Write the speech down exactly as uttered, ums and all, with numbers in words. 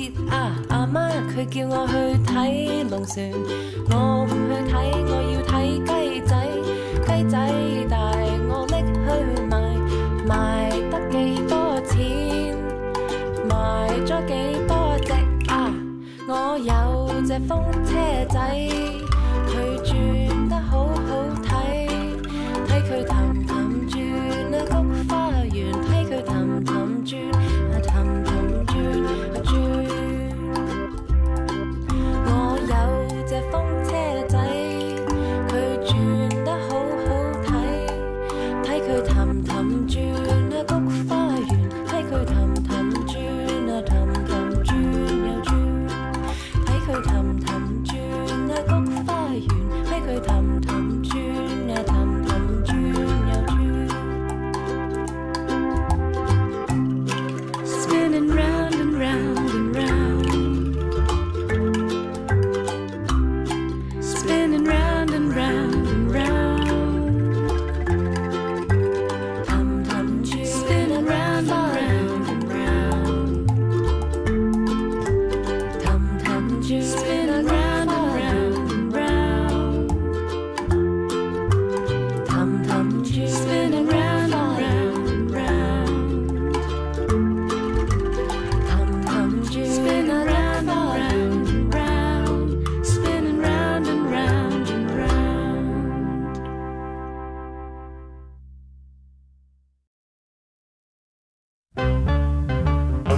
節啊，阿媽佢叫我去睇龍船，我唔去睇，我要睇雞仔，雞仔大我拎去賣，賣得幾多錢，賣咗幾多隻啊，我有隻風車仔，佢轉得好好睇，睇佢氹